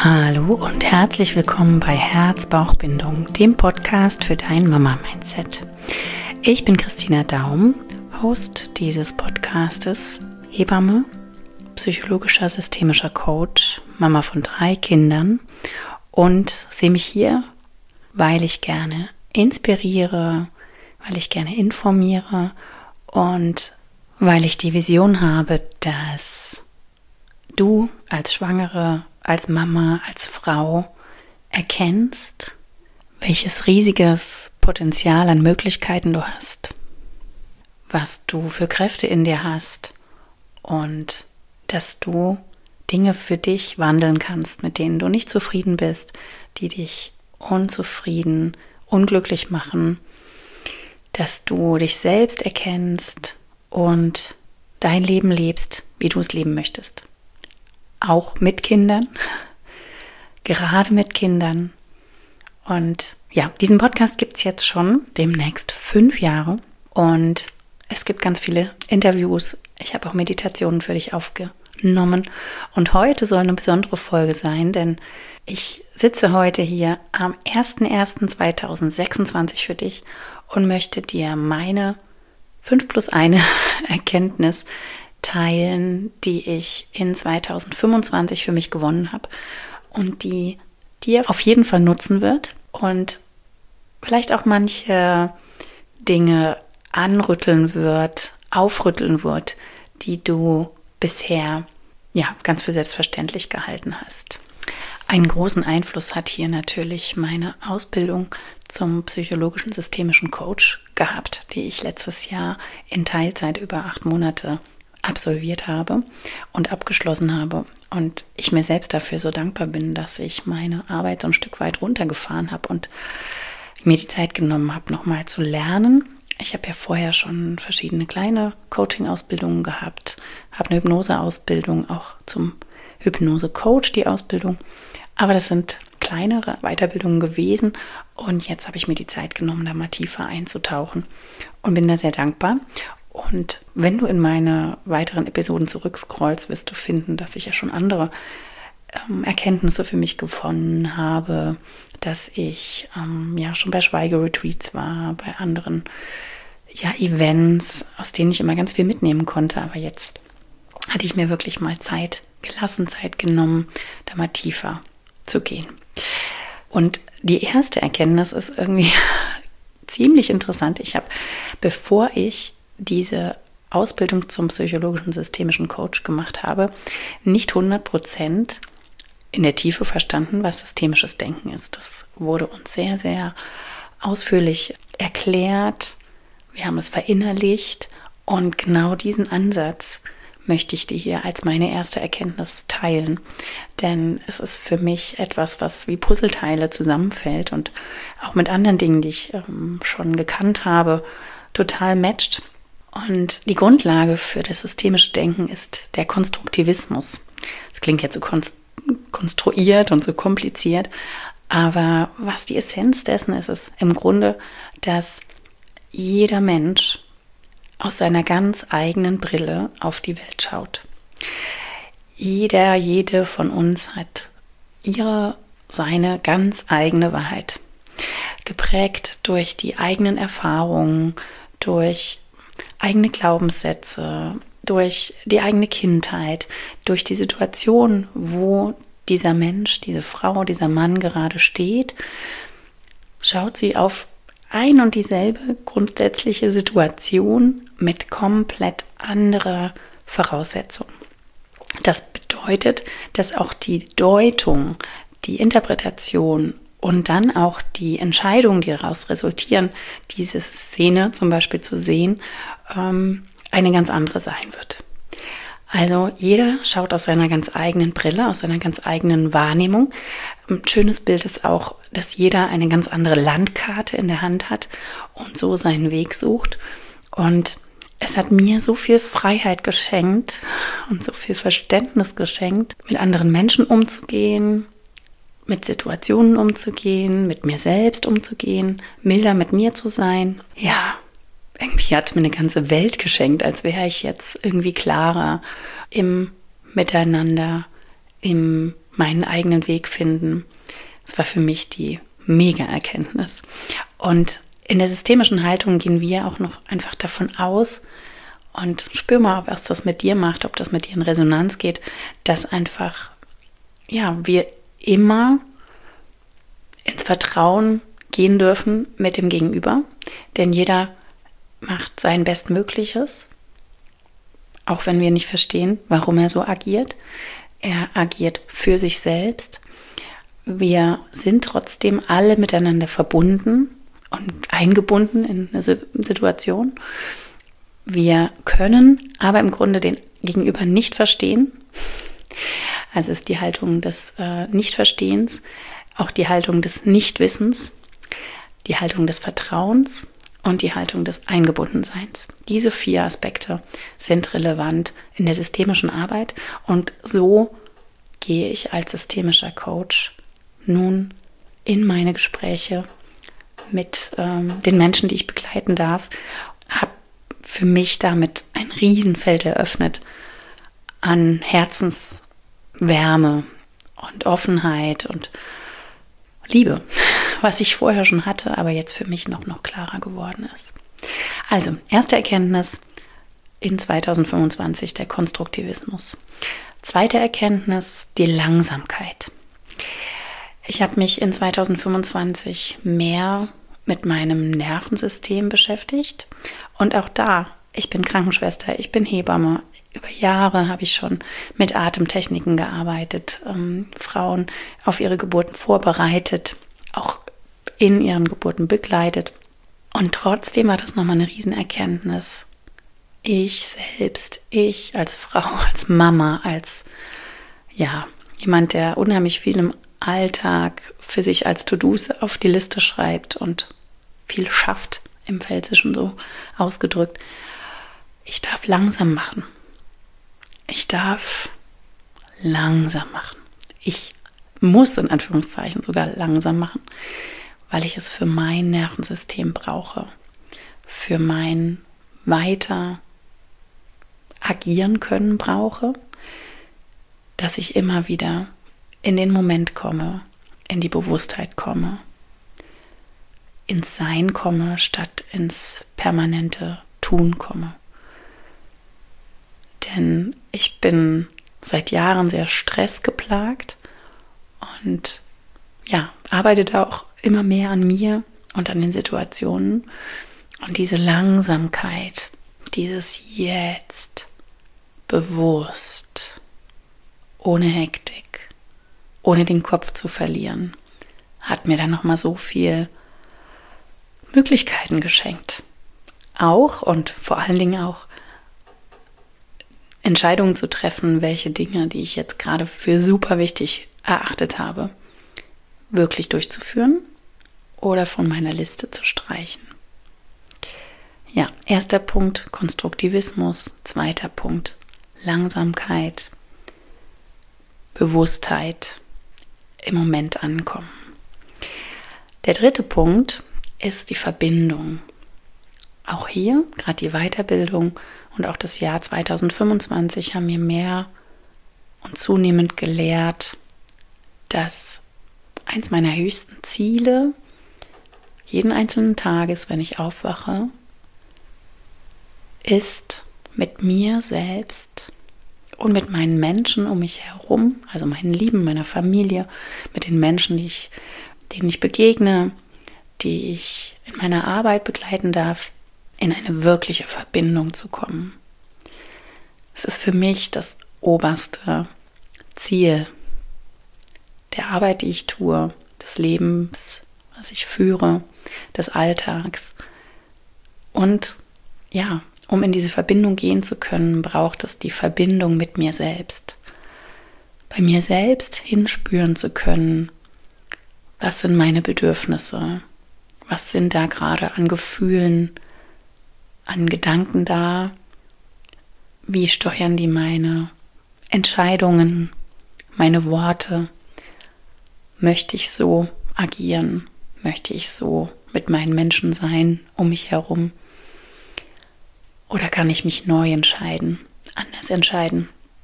Hallo und herzlich willkommen bei Herz-Bauch-Bindung, dem Podcast für dein Mama-Mindset. Ich bin Christina Daum, Host dieses Podcastes, Hebamme, psychologischer systemischer Coach, Mama von 3 Kindern und sehe mich hier, weil ich gerne inspiriere, weil ich gerne informiere und weil ich die Vision habe, dass du als Schwangere, als Mama, als Frau erkennst, welches riesiges Potenzial an Möglichkeiten du hast, was du für Kräfte in dir hast und dass du Dinge für dich wandeln kannst, mit denen du nicht zufrieden bist, die dich unzufrieden, unglücklich machen, dass du dich selbst erkennst und dein Leben lebst, wie du es leben möchtest. Auch mit Kindern, gerade mit Kindern. Und ja, diesen Podcast gibt es jetzt schon demnächst 5 Jahre und es gibt ganz viele Interviews. Ich habe auch Meditationen für dich aufgenommen und heute soll eine besondere Folge sein, denn ich sitze heute hier am 01.01.2026 für dich und möchte dir meine 5+1 Erkenntnis teilen, die ich in 2025 für mich gewonnen habe und die dir auf jeden Fall nutzen wird und vielleicht auch manche Dinge anrütteln wird, aufrütteln wird, die du bisher ganz für selbstverständlich gehalten hast. Einen großen Einfluss hat hier natürlich meine Ausbildung zum psychologischen systemischen Coach gehabt, die ich letztes Jahr in Teilzeit über 8 Monate absolviert habe und abgeschlossen habe und ich mir selbst dafür so dankbar bin, dass ich meine Arbeit so ein Stück weit runtergefahren habe und mir die Zeit genommen habe, nochmal zu lernen. Ich habe ja vorher schon verschiedene kleine Coaching-Ausbildungen gehabt, habe eine Hypnose-Ausbildung, auch zum Hypnose-Coach die Ausbildung, aber das sind kleinere Weiterbildungen gewesen und jetzt habe ich mir die Zeit genommen, da mal tiefer einzutauchen und bin da sehr dankbar. Und wenn du in meine weiteren Episoden zurückscrollst, wirst du finden, dass ich ja schon andere Erkenntnisse für mich gewonnen habe, dass ich schon bei Schweigeretreats war, bei anderen Events, aus denen ich immer ganz viel mitnehmen konnte. Aber jetzt hatte ich mir wirklich mal Zeit genommen, da mal tiefer zu gehen. Und die erste Erkenntnis ist irgendwie ziemlich interessant. Ich habe, bevor ich diese Ausbildung zum psychologischen systemischen Coach gemacht habe, nicht 100% in der Tiefe verstanden, was systemisches Denken ist. Das wurde uns sehr, sehr ausführlich erklärt. Wir haben es verinnerlicht und genau diesen Ansatz möchte ich dir hier als meine erste Erkenntnis teilen. Denn es ist für mich etwas, was wie Puzzleteile zusammenfällt und auch mit anderen Dingen, die ich schon gekannt habe, total matcht. Und die Grundlage für das systemische Denken ist der Konstruktivismus. Das klingt jetzt so konstruiert und so kompliziert, aber was die Essenz dessen ist, ist im Grunde, dass jeder Mensch aus seiner ganz eigenen Brille auf die Welt schaut. Jede von uns hat seine ganz eigene Wahrheit, geprägt durch die eigenen Erfahrungen, durch eigene Glaubenssätze, durch die eigene Kindheit, durch die Situation, wo dieser Mensch, diese Frau, dieser Mann gerade steht, schaut sie auf ein und dieselbe grundsätzliche Situation mit komplett anderer Voraussetzungen. Das bedeutet, dass auch die Deutung, die Interpretation und dann auch die Entscheidungen, die daraus resultieren, diese Szene zum Beispiel zu sehen, eine ganz andere sein wird. Also jeder schaut aus seiner ganz eigenen Brille, aus seiner ganz eigenen Wahrnehmung. Ein schönes Bild ist auch, dass jeder eine ganz andere Landkarte in der Hand hat und so seinen Weg sucht. Und es hat mir so viel Freiheit geschenkt und so viel Verständnis geschenkt, mit anderen Menschen umzugehen, mit Situationen umzugehen, mit mir selbst umzugehen, milder mit mir zu sein. Ja, irgendwie hat mir eine ganze Welt geschenkt, als wäre ich jetzt irgendwie klarer im Miteinander, im meinen eigenen Weg finden. Das war für mich die Mega-Erkenntnis. Und in der systemischen Haltung gehen wir auch noch einfach davon aus und spür mal, ob was das mit dir macht, ob das mit dir in Resonanz geht, dass einfach, ja, wir immer ins Vertrauen gehen dürfen mit dem Gegenüber, denn jeder macht sein Bestmögliches, auch wenn wir nicht verstehen, warum er so agiert. Er agiert für sich selbst. Wir sind trotzdem alle miteinander verbunden und eingebunden in eine Situation. Wir können aber im Grunde den Gegenüber nicht verstehen. Also ist die Haltung des Nichtverstehens, auch die Haltung des Nichtwissens, die Haltung des Vertrauens und die Haltung des Eingebundenseins. Diese 4 Aspekte sind relevant in der systemischen Arbeit und so gehe ich als systemischer Coach nun in meine Gespräche mit den Menschen, die ich begleiten darf, habe für mich damit ein Riesenfeld eröffnet an Herzenswärme und Offenheit und Liebe, was ich vorher schon hatte, aber jetzt für mich noch klarer geworden ist. Also, erste Erkenntnis in 2025, der Konstruktivismus. Zweite Erkenntnis, die Langsamkeit. Ich habe mich in 2025 mehr mit meinem Nervensystem beschäftigt und auch da, ich bin Krankenschwester, ich bin Hebamme. Über Jahre habe ich schon mit Atemtechniken gearbeitet, Frauen auf ihre Geburten vorbereitet, auch in ihren Geburten begleitet. Und trotzdem war das nochmal eine Riesenerkenntnis. Ich selbst, ich als Frau, als Mama, als jemand, der unheimlich viel im Alltag für sich als To-Dos auf die Liste schreibt und viel schafft, im Pfälzischen so ausgedrückt. Ich darf langsam machen. Ich darf langsam machen. Ich muss in Anführungszeichen sogar langsam machen, weil ich es für mein Nervensystem brauche, für mein weiter agieren können brauche, dass ich immer wieder in den Moment komme, in die Bewusstheit komme, ins Sein komme, statt ins permanente Tun komme. Denn ich bin seit Jahren sehr stressgeplagt und arbeite da auch immer mehr an mir und an den Situationen. Und diese Langsamkeit, dieses Jetzt, bewusst, ohne Hektik, ohne den Kopf zu verlieren, hat mir dann nochmal so viel Möglichkeiten geschenkt. Auch und vor allen Dingen auch Entscheidungen zu treffen, welche Dinge, die ich jetzt gerade für super wichtig erachtet habe, wirklich durchzuführen oder von meiner Liste zu streichen. Ja, erster Punkt Konstruktivismus, zweiter Punkt Langsamkeit, Bewusstheit, im Moment ankommen. Der dritte Punkt ist die Verbindung. Auch hier, gerade die Weiterbildung und auch das Jahr 2025 haben mir mehr und zunehmend gelehrt, dass eins meiner höchsten Ziele jeden einzelnen Tages, wenn ich aufwache, ist, mit mir selbst und mit meinen Menschen um mich herum, also meinen Lieben, meiner Familie, mit den Menschen, denen ich begegne, die ich in meiner Arbeit begleiten darf, in eine wirkliche Verbindung zu kommen. Es ist für mich das oberste Ziel der Arbeit, die ich tue, des Lebens, was ich führe, des Alltags. Und um in diese Verbindung gehen zu können, braucht es die Verbindung mit mir selbst. Bei mir selbst hinspüren zu können, was sind meine Bedürfnisse, was sind da gerade an Gefühlen, an Gedanken da, wie steuern die meine Entscheidungen, meine Worte, möchte ich so agieren, möchte ich so mit meinen Menschen sein, um mich herum, oder kann ich mich neu entscheiden, anders entscheiden?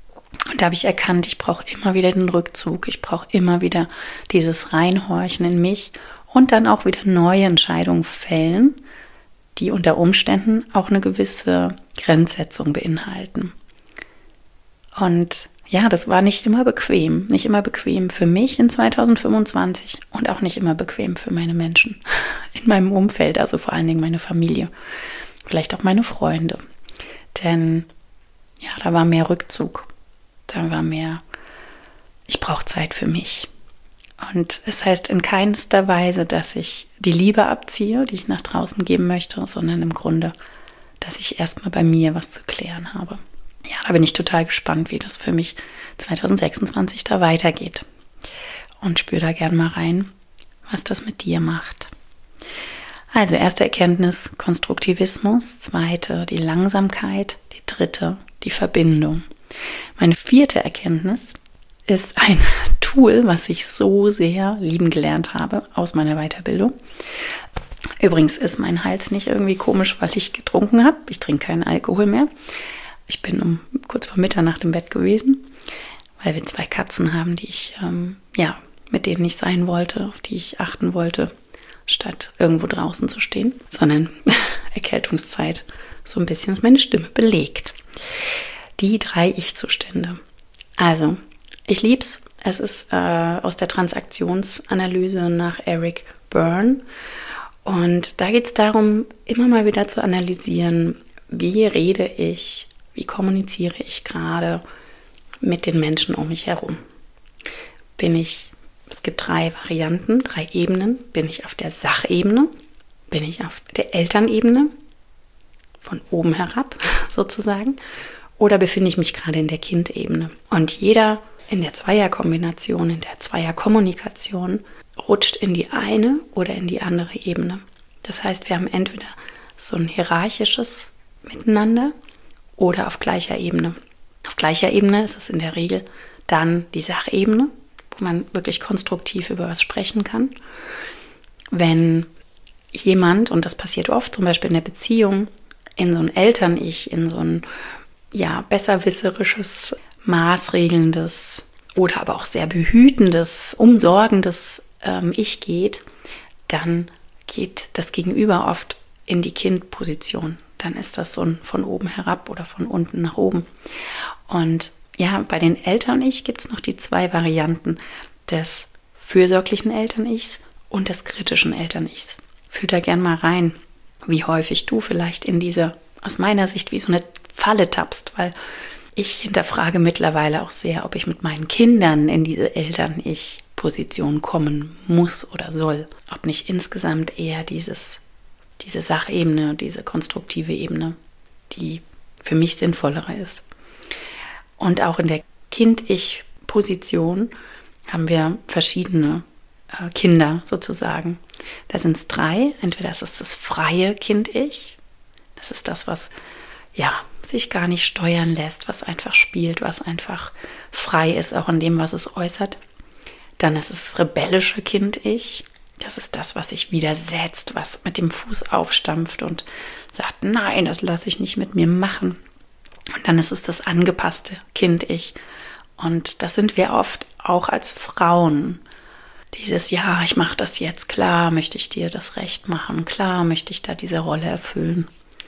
Und da habe ich erkannt, ich brauche immer wieder den Rückzug, ich brauche immer wieder dieses Reinhorchen in mich und dann auch wieder neue Entscheidungen fällen, die unter Umständen auch eine gewisse Grenzsetzung beinhalten. Und ja, das war nicht immer bequem für mich in 2025 und auch nicht immer bequem für meine Menschen in meinem Umfeld, also vor allen Dingen meine Familie, vielleicht auch meine Freunde. Denn ja, da war mehr Rückzug, da war mehr, ich brauche Zeit für mich. Und es heißt in keinster Weise, dass ich die Liebe abziehe, die ich nach draußen geben möchte, sondern im Grunde, dass ich erstmal bei mir was zu klären habe. Ja, da bin ich total gespannt, wie das für mich 2026 da weitergeht. Und spüre da gern mal rein, was das mit dir macht. Also erste Erkenntnis, Konstruktivismus. Zweite, die Langsamkeit. Die dritte, die Verbindung. Meine vierte Erkenntnis ist ein Tool, was ich so sehr lieben gelernt habe aus meiner Weiterbildung. Übrigens ist mein Hals nicht irgendwie komisch, weil ich getrunken habe. Ich trinke keinen Alkohol mehr. Ich bin kurz vor Mitternacht im Bett gewesen, weil wir 2 Katzen haben, die ich, mit denen ich sein wollte, auf die ich achten wollte, statt irgendwo draußen zu stehen, sondern Erkältungszeit so ein bisschen ist meine Stimme belegt. Die 3 Ich-Zustände. Also, ich lieb's. Es ist aus der Transaktionsanalyse nach Eric Berne. Und da geht es darum, immer mal wieder zu analysieren, wie rede ich, wie kommuniziere ich gerade mit den Menschen um mich herum. Es gibt 3 Varianten, 3 Ebenen. Bin ich auf der Sachebene? Bin ich auf der Elternebene? Von oben herab sozusagen? Oder befinde ich mich gerade in der Kindebene? Und jeder in der Zweierkombination, in der Zweierkommunikation rutscht in die eine oder in die andere Ebene. Das heißt, wir haben entweder so ein hierarchisches Miteinander oder auf gleicher Ebene. Auf gleicher Ebene ist es in der Regel dann die Sachebene, wo man wirklich konstruktiv über was sprechen kann. Wenn jemand, und das passiert oft, zum Beispiel in der Beziehung, in so ein Eltern-Ich, in so ein besserwisserisches, maßregelndes oder aber auch sehr behütendes, umsorgendes Ich geht, dann geht das Gegenüber oft in die Kindposition. Dann ist das so ein von oben herab oder von unten nach oben. Und ja, bei den Eltern-Ich gibt es noch die 2 Varianten des fürsorglichen Eltern-Ichs und des kritischen Eltern-Ichs. Fühl da gern mal rein, wie häufig du vielleicht in diese, aus meiner Sicht, wie so eine Falle tappst, weil ich hinterfrage mittlerweile auch sehr, ob ich mit meinen Kindern in diese Eltern-Ich-Position kommen muss oder soll. Ob nicht insgesamt eher diese Sachebene, diese konstruktive Ebene, die für mich sinnvollere ist. Und auch in der Kind-Ich-Position haben wir verschiedene Kinder sozusagen. Da sind es 3. Entweder ist es das freie Kind-Ich. Das ist das, was sich gar nicht steuern lässt, was einfach spielt, was einfach frei ist, auch in dem, was es äußert. Dann ist es rebellische Kind-Ich. Das ist das, was sich widersetzt, was mit dem Fuß aufstampft und sagt, nein, das lasse ich nicht mit mir machen. Und dann ist es das angepasste Kind-Ich. Und das sind wir oft auch als Frauen. Dieses, ja, ich mache das jetzt, klar möchte ich dir das Recht machen, klar möchte ich da diese Rolle erfüllen.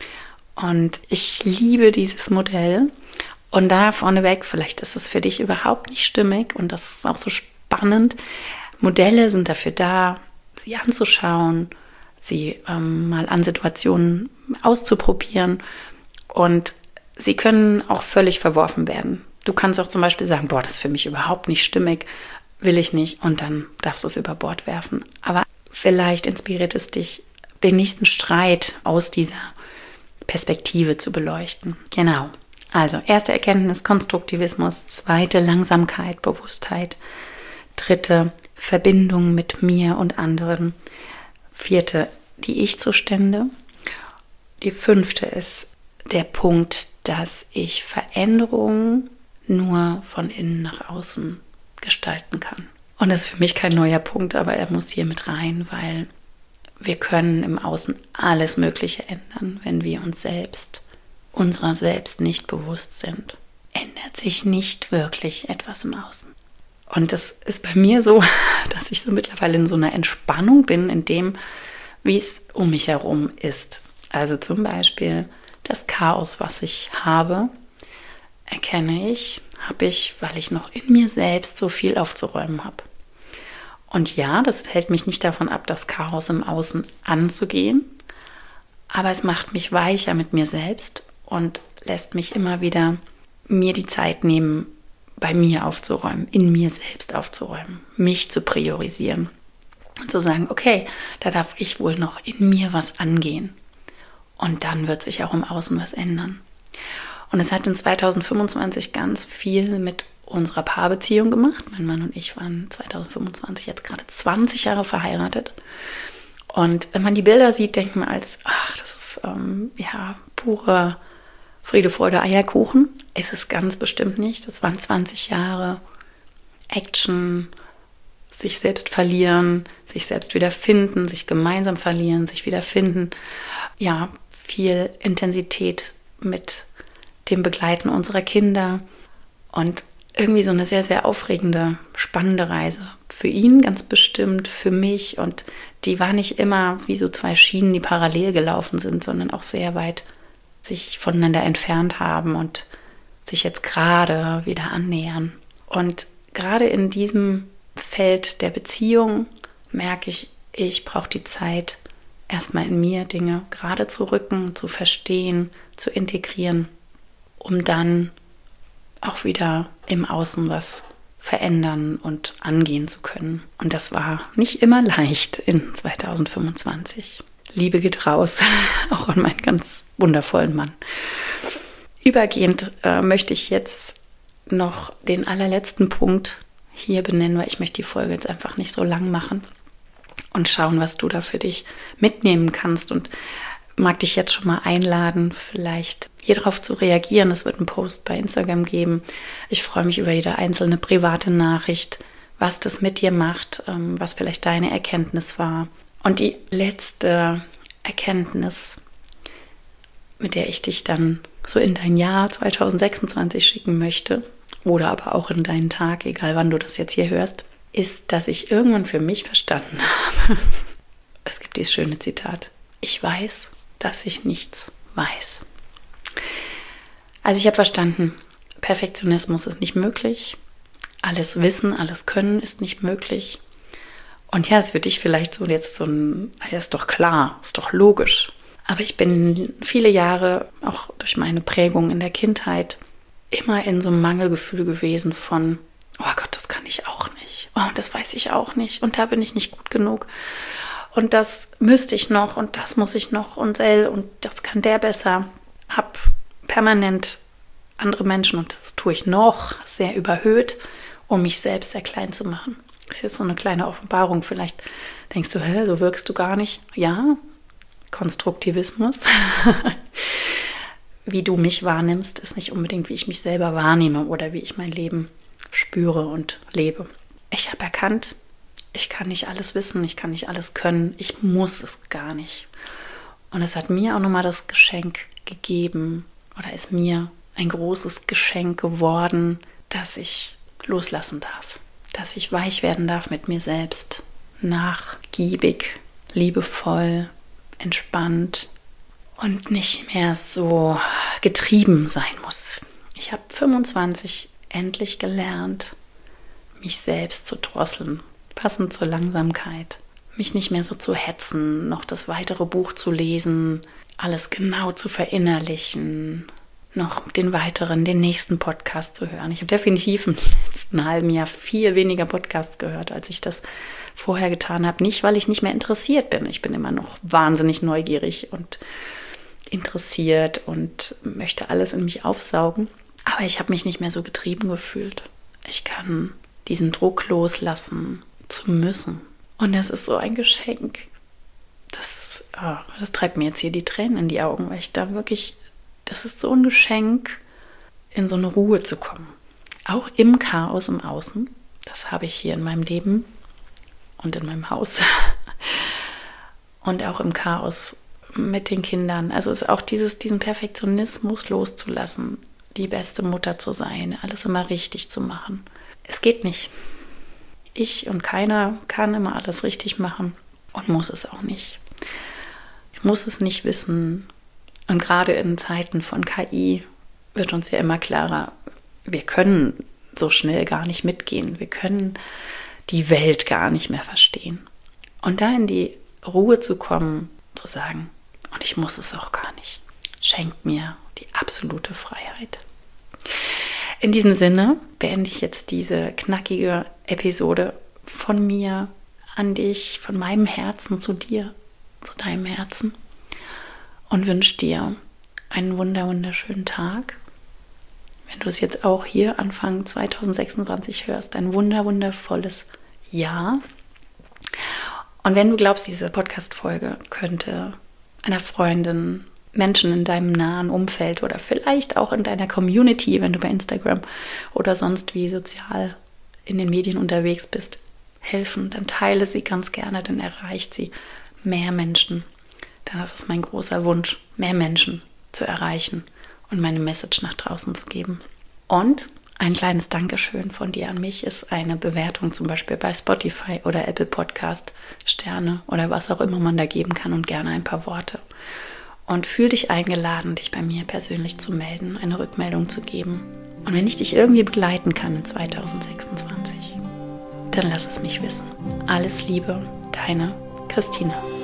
Und ich liebe dieses Modell. Und da vorneweg, vielleicht ist es für dich überhaupt nicht stimmig und das ist auch so spannend. Modelle sind dafür da, sie anzuschauen, sie mal an Situationen auszuprobieren und sie können auch völlig verworfen werden. Du kannst auch zum Beispiel sagen, das ist für mich überhaupt nicht stimmig, will ich nicht und dann darfst du es über Bord werfen. Aber vielleicht inspiriert es dich, den nächsten Streit aus dieser Perspektive zu beleuchten. Genau. Also erste Erkenntnis, Konstruktivismus, zweite Langsamkeit, Bewusstheit, dritte Verbindung mit mir und anderen, vierte die Ich-Zustände, die 5. ist der Punkt, dass ich Veränderungen nur von innen nach außen gestalten kann. Und das ist für mich kein neuer Punkt, aber er muss hier mit rein, weil wir können im Außen alles Mögliche ändern, wenn wir uns unserer selbst nicht bewusst sind. ändert sich nicht wirklich etwas im Außen. Und das ist bei mir so, dass ich so mittlerweile in so einer Entspannung bin, in dem, wie es um mich herum ist. Also zum Beispiel das Chaos, was ich habe, habe ich, weil ich noch in mir selbst so viel aufzuräumen habe. Und ja, das hält mich nicht davon ab, das Chaos im Außen anzugehen, aber es macht mich weicher mit mir selbst und lässt mich immer wieder mir die Zeit nehmen, bei mir aufzuräumen, in mir selbst aufzuräumen, mich zu priorisieren und zu sagen, okay, da darf ich wohl noch in mir was angehen. Und dann wird sich auch im Außen was ändern. Und es hat in 2025 ganz viel mit unserer Paarbeziehung gemacht. Mein Mann und ich waren 2025 jetzt gerade 20 Jahre verheiratet. Und wenn man die Bilder sieht, denkt man als, das ist pure Friede, Freude, Eierkuchen. Ist es ganz bestimmt nicht. Das waren 20 Jahre Action, sich selbst verlieren, sich selbst wiederfinden, sich gemeinsam verlieren, sich wiederfinden. Ja, viel Intensität mit dem Begleiten unserer Kinder und irgendwie so eine sehr, sehr aufregende, spannende Reise. Für ihn ganz bestimmt, für mich. Und die war nicht immer wie so zwei Schienen, die parallel gelaufen sind, sondern auch sehr weit sich voneinander entfernt haben und sich jetzt gerade wieder annähern. Und gerade in diesem Feld der Beziehung merke ich, ich brauche die Zeit, erstmal in mir Dinge gerade zu rücken, zu verstehen, zu integrieren, um dann auch wieder im Außen was verändern und angehen zu können. Und das war nicht immer leicht in 2025. Liebe geht raus, auch an meinen ganz wundervollen Mann. Übergehend möchte ich jetzt noch den allerletzten Punkt hier benennen, weil ich möchte die Folge jetzt einfach nicht so lang machen und schauen, was du da für dich mitnehmen kannst, und mag dich jetzt schon mal einladen, vielleicht hier drauf zu reagieren. Es wird einen Post bei Instagram geben. Ich freue mich über jede einzelne private Nachricht, was das mit dir macht, was vielleicht deine Erkenntnis war. Und die letzte Erkenntnis, mit der ich dich dann so in dein Jahr 2026 schicken möchte, oder aber auch in deinen Tag, egal wann du das jetzt hier hörst, ist, dass ich irgendwann für mich verstanden habe. Es gibt dieses schöne Zitat: Ich weiß, dass ich nichts weiß. Also ich habe verstanden, Perfektionismus ist nicht möglich. Alles Wissen, alles Können ist nicht möglich. Und ja, es ist für dich vielleicht so jetzt so ein, ist doch klar, ist doch logisch. Aber ich bin viele Jahre, auch durch meine Prägung in der Kindheit, immer in so einem Mangelgefühl gewesen von, oh Gott, das kann ich auch nicht. Oh, das weiß ich auch nicht. Und da bin ich nicht gut genug. Und das müsste ich noch und das muss ich noch und das kann der besser. Hab permanent andere Menschen, und das tue ich noch, sehr überhöht, um mich selbst sehr klein zu machen. Das ist jetzt so eine kleine Offenbarung. Vielleicht denkst du, so wirkst du gar nicht. Ja, Konstruktivismus. Wie du mich wahrnimmst, ist nicht unbedingt, wie ich mich selber wahrnehme oder wie ich mein Leben spüre und lebe. Ich habe erkannt, ich kann nicht alles wissen, ich kann nicht alles können, ich muss es gar nicht. Und es hat mir auch nochmal das Geschenk gegeben, oder ist mir ein großes Geschenk geworden, dass ich loslassen darf, dass ich weich werden darf mit mir selbst, nachgiebig, liebevoll, entspannt und nicht mehr so getrieben sein muss. Ich habe 25 endlich gelernt, mich selbst zu drosseln, passend zur Langsamkeit, mich nicht mehr so zu hetzen, noch das weitere Buch zu lesen, alles genau zu verinnerlichen, noch den nächsten Podcast zu hören. Ich habe definitiv im letzten halben Jahr viel weniger Podcasts gehört, als ich das vorher getan habe. Nicht, weil ich nicht mehr interessiert bin. Ich bin immer noch wahnsinnig neugierig und interessiert und möchte alles in mich aufsaugen. Aber ich habe mich nicht mehr so getrieben gefühlt. Ich kann diesen Druck loslassen zu müssen. Und das ist so ein Geschenk. Das treibt mir jetzt hier die Tränen in die Augen, weil ich da wirklich, das ist so ein Geschenk, in so eine Ruhe zu kommen. Auch im Chaos im Außen. Das habe ich hier in meinem Leben und in meinem Haus. Und auch im Chaos mit den Kindern. Also ist auch diesen Perfektionismus loszulassen. die beste Mutter zu sein, alles immer richtig zu machen. Es geht nicht. Ich und keiner kann immer alles richtig machen und muss es auch nicht. Ich muss es nicht wissen. Und gerade in Zeiten von KI wird uns ja immer klarer, wir können so schnell gar nicht mitgehen. Wir können die Welt gar nicht mehr verstehen. Und da in die Ruhe zu kommen, zu sagen, und ich muss es auch gar nicht, schenkt mir die absolute Freiheit. In diesem Sinne beende ich jetzt diese knackige Episode von mir an dich, von meinem Herzen zu dir, zu deinem Herzen und wünsche dir einen wunderschönen Tag. Wenn du es jetzt auch hier Anfang 2026 hörst, ein wundervolles Jahr. Und wenn du glaubst, diese Podcast-Folge könnte einer Freundin, Menschen in deinem nahen Umfeld oder vielleicht auch in deiner Community, wenn du bei Instagram oder sonst wie sozial in den Medien unterwegs bist, helfen, dann teile sie ganz gerne, dann erreicht sie mehr Menschen. Denn das ist mein großer Wunsch, mehr Menschen zu erreichen und meine Message nach draußen zu geben. Und ein kleines Dankeschön von dir an mich ist eine Bewertung zum Beispiel bei Spotify oder Apple Podcast, Sterne oder was auch immer man da geben kann und gerne ein paar Worte. Und fühl dich eingeladen, dich bei mir persönlich zu melden, eine Rückmeldung zu geben. Und wenn ich dich irgendwie begleiten kann in 2026, dann lass es mich wissen. Alles Liebe, deine Christina.